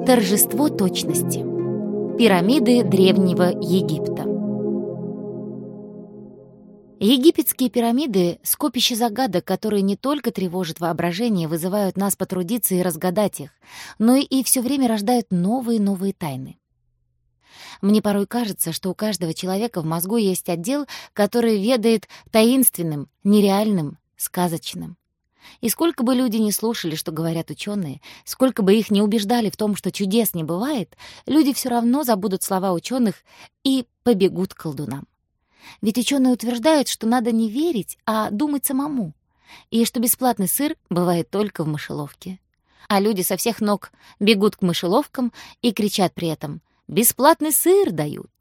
Торжество точности. Пирамиды Древнего Египта. Египетские пирамиды — скопище загадок, которые не только тревожат воображение, вызывают нас потрудиться и разгадать их, но и все время рождают новые и новые тайны. Мне порой кажется, что у каждого человека в мозгу есть отдел, который ведает таинственным, нереальным, сказочным. И сколько бы люди ни слушали, что говорят ученые, сколько бы их ни убеждали в том, что чудес не бывает, люди все равно забудут слова ученых и побегут к колдунам. Ведь ученые утверждают, что надо не верить, а думать самому, и что бесплатный сыр бывает только в мышеловке. А люди со всех ног бегут к мышеловкам и кричат при этом: «Бесплатный сыр дают!».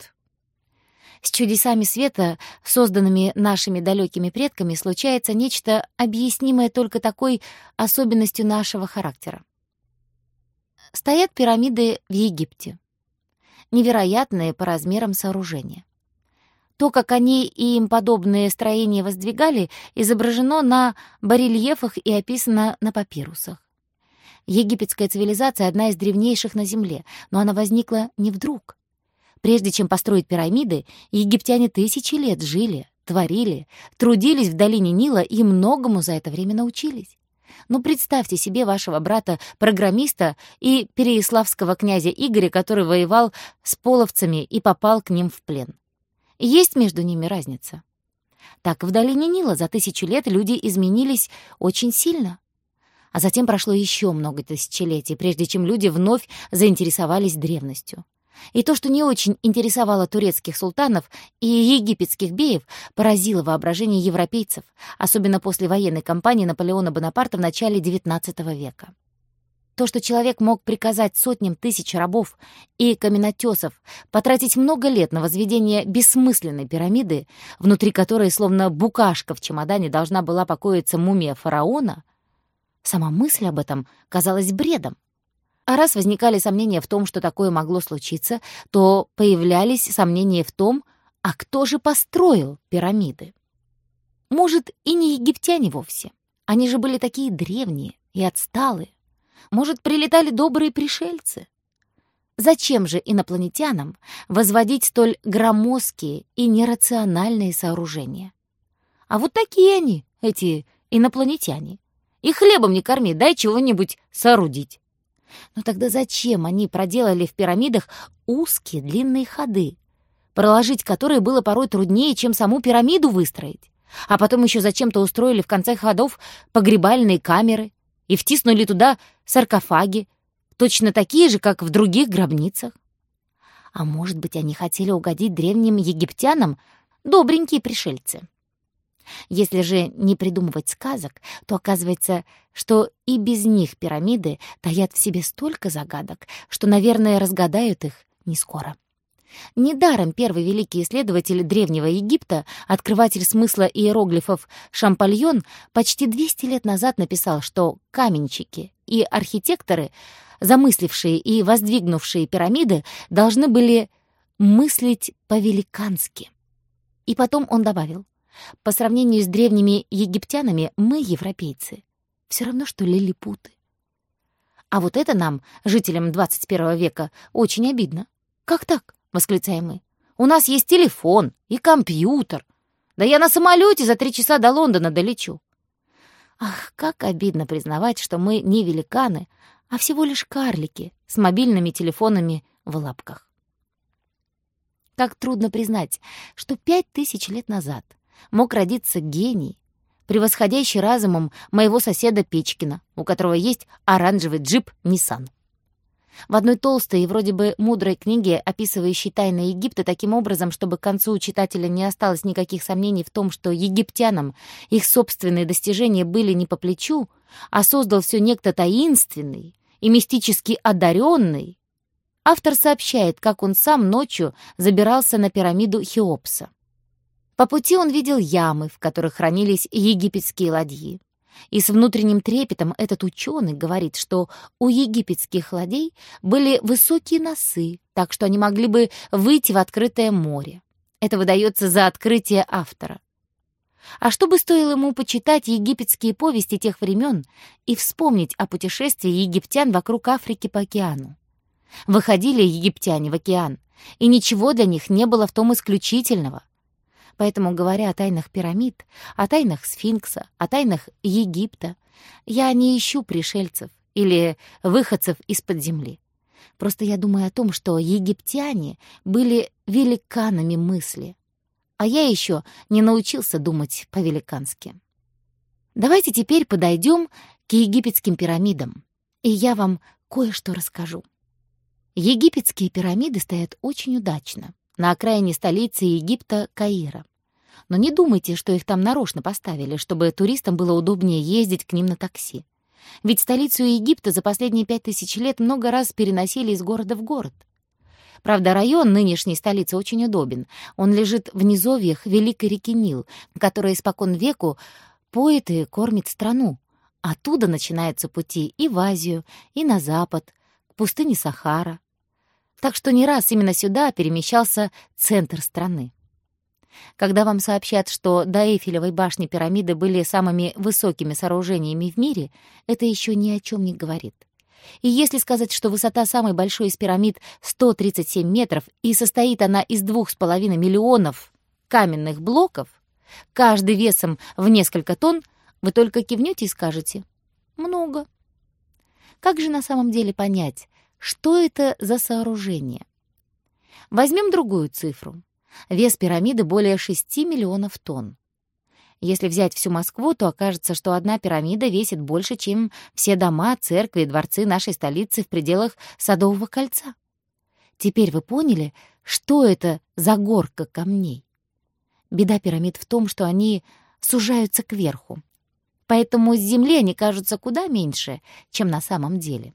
С чудесами света, созданными нашими далекими предками, случается нечто, объяснимое только такой особенностью нашего характера. Стоят пирамиды в Египте. Невероятные по размерам сооружения. То, как они и им подобные строения воздвигали, изображено на барельефах и описано на папирусах. Египетская цивилизация — одна из древнейших на Земле, но она возникла не вдруг. Прежде чем построить пирамиды, египтяне тысячи лет жили, творили, трудились в долине Нила и многому за это время научились. Но представьте себе вашего брата-программиста и переяславского князя Игоря, который воевал с половцами и попал к ним в плен. Есть между ними разница? Так в долине Нила за 1000 лет люди изменились очень сильно. А затем прошло еще много тысячелетий, прежде чем люди вновь заинтересовались древностью. И то, что не очень интересовало турецких султанов и египетских беев, поразило воображение европейцев, особенно после военной кампании Наполеона Бонапарта в начале XIX века. То, что человек мог приказать сотням тысяч рабов и каменотесов потратить много лет на возведение бессмысленной пирамиды, внутри которой, словно букашка в чемодане, должна была покоиться мумия фараона, сама мысль об этом казалась бредом. А раз возникали сомнения в том, что такое могло случиться, то появлялись сомнения в том, а кто же построил пирамиды? Может, и не египтяне вовсе. Они же были такие древние и отсталые. Может, прилетали добрые пришельцы? Зачем же инопланетянам возводить столь громоздкие и нерациональные сооружения? А вот такие они, эти инопланетяне. И хлебом не корми, дай чего-нибудь соорудить. Но тогда зачем они проделали в пирамидах узкие длинные ходы, проложить которые было порой труднее, чем саму пирамиду выстроить? А потом еще зачем-то устроили в конце ходов погребальные камеры и втиснули туда саркофаги, точно такие же, как в других гробницах? А может быть, они хотели угодить древним египтянам, добренькие пришельцы? Если же не придумывать сказок, то оказывается, что и без них пирамиды таят в себе столько загадок, что, наверное, разгадают их не скоро. Недаром первый великий исследователь Древнего Египта, открыватель смысла иероглифов Шампальон, почти 200 лет назад написал, что каменщики и архитекторы, замыслившие и воздвигнувшие пирамиды, должны были мыслить по-великански. И потом он добавил: по сравнению с древними египтянами мы, европейцы, все равно, что лилипуты. А вот это нам, жителям 21 века, очень обидно. «Как так?» — восклицаем мы. «У нас есть телефон и компьютер. Да я на самолете за 3 часа до Лондона долечу». Ах, как обидно признавать, что мы не великаны, а всего лишь карлики с мобильными телефонами в лапках. Как трудно признать, что 5000 лет назад мог родиться гений, превосходящий разумом моего соседа Печкина, у которого есть оранжевый джип Nissan. В одной толстой и вроде бы мудрой книге, описывающей тайны Египта таким образом, чтобы к концу у читателя не осталось никаких сомнений в том, что египтянам их собственные достижения были не по плечу, а создал все некто таинственный и мистически одаренный, автор сообщает, как он сам ночью забирался на пирамиду Хеопса. По пути он видел ямы, в которых хранились египетские ладьи. И с внутренним трепетом этот ученый говорит, что у египетских ладей были высокие носы, так что они могли бы выйти в открытое море. Это выдается за открытие автора. А что бы стоило ему почитать египетские повести тех времен и вспомнить о путешествии египтян вокруг Африки по океану? Выходили египтяне в океан, и ничего для них не было в том исключительного. Поэтому, говоря о тайнах пирамид, о тайнах сфинкса, о тайнах Египта, я не ищу пришельцев или выходцев из-под земли. Просто я думаю о том, что египтяне были великанами мысли, а я еще не научился думать по-великански. Давайте теперь подойдем к египетским пирамидам, и я вам кое-что расскажу. Египетские пирамиды стоят очень удачно, на окраине столицы Египта Каира. Но не думайте, что их там нарочно поставили, чтобы туристам было удобнее ездить к ним на такси. Ведь столицу Египта за последние 5000 лет много раз переносили из города в город. Правда, район нынешней столицы очень удобен. Он лежит в низовьях великой реки Нил, которая испокон веку поет и кормит страну. Оттуда начинаются пути и в Азию, и на запад, к пустыне Сахара. Так что не раз именно сюда перемещался центр страны. Когда вам сообщат, что до Эйфелевой башни пирамиды были самыми высокими сооружениями в мире, это еще ни о чем не говорит. И если сказать, что высота самой большой из пирамид 137 метров и состоит она из 2,5 миллионов каменных блоков, каждый весом в несколько тонн, вы только кивнете и скажете «много». Как же на самом деле понять, что это за сооружение? Возьмем другую цифру. Вес пирамиды более 6 миллионов тонн. Если взять всю Москву, то окажется, что одна пирамида весит больше, чем все дома, церкви и дворцы нашей столицы в пределах Садового кольца. Теперь вы поняли, что это за горка камней? Беда пирамид в том, что они сужаются кверху. Поэтому с земли они кажутся куда меньше, чем на самом деле.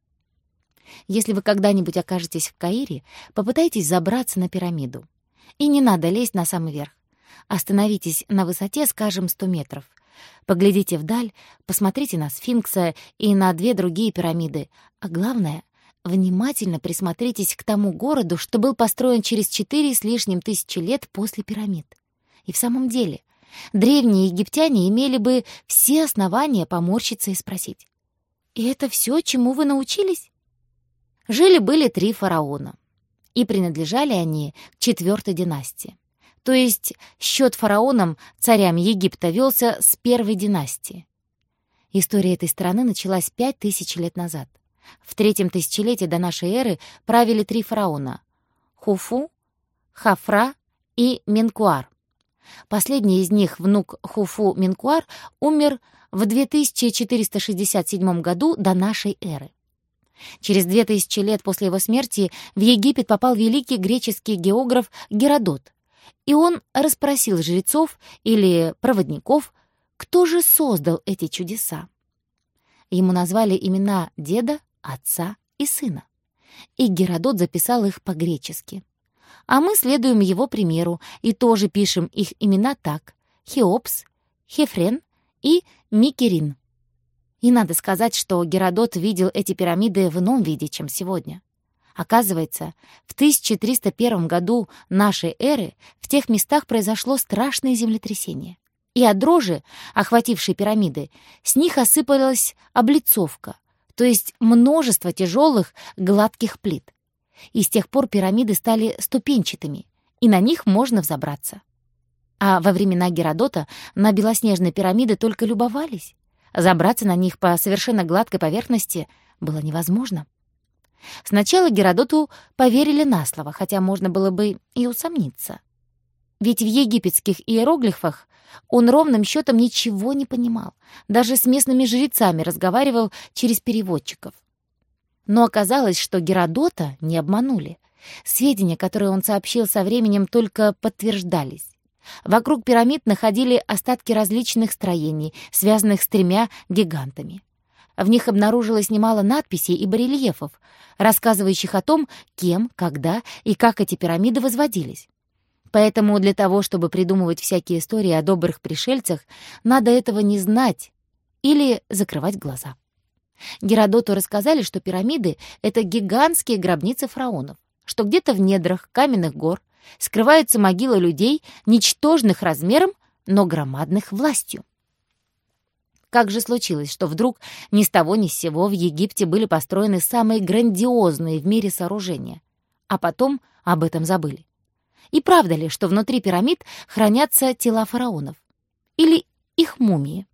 Если вы когда-нибудь окажетесь в Каире, попытайтесь забраться на пирамиду. И не надо лезть на самый верх. Остановитесь на высоте, скажем, 100 метров. Поглядите вдаль, посмотрите на сфинкса и на 2 другие пирамиды. А главное, внимательно присмотритесь к тому городу, что был построен через 4 с лишним тысячи лет после пирамид. И в самом деле, древние египтяне имели бы все основания поморщиться и спросить: «И это все, чему вы научились?» Жили-были 3 фараона, и принадлежали они к 4-й династии. То есть счет фараонам, царям Египта, велся с 1-й династии. История этой страны началась 5000 лет назад. В 3-м тысячелетии до нашей эры правили 3 фараона — Хуфу, Хафра и Менкуар. Последний из них, внук Хуфу Менкуар, умер в 2467 году до нашей эры. Через 2000 лет после его смерти в Египет попал великий греческий географ Геродот, и он расспросил жрецов или проводников, кто же создал эти чудеса. Ему назвали имена деда, отца и сына, и Геродот записал их по-гречески. А мы следуем его примеру и тоже пишем их имена так: Хеопс, Хефрен и Микерин. И надо сказать, что Геродот видел эти пирамиды в ином виде, чем сегодня. Оказывается, в 1301 году нашей эры в тех местах произошло страшное землетрясение. И от дрожи, охватившей пирамиды, с них осыпалась облицовка, то есть множество тяжелых гладких плит. И с тех пор пирамиды стали ступенчатыми, и на них можно взобраться. А во времена Геродота на белоснежные пирамиды только любовались. Забраться на них по совершенно гладкой поверхности было невозможно. Сначала Геродоту поверили на слово, хотя можно было бы и усомниться. Ведь в египетских иероглифах он ровным счетом ничего не понимал, даже с местными жрецами разговаривал через переводчиков. Но оказалось, что Геродота не обманули. Сведения, которые он сообщил со временем, только подтверждались. Вокруг пирамид находили остатки различных строений, связанных с 3 гигантами. В них обнаружилось немало надписей и барельефов, рассказывающих о том, кем, когда и как эти пирамиды возводились. Поэтому для того, чтобы придумывать всякие истории о добрых пришельцах, надо этого не знать или закрывать глаза. Геродоту рассказали, что пирамиды — это гигантские гробницы фараонов, что где-то в недрах каменных гор скрываются могилы людей, ничтожных размером, но громадных властью. Как же случилось, что вдруг ни с того ни с сего в Египте были построены самые грандиозные в мире сооружения, а потом об этом забыли? И правда ли, что внутри пирамид хранятся тела фараонов? Или их мумии?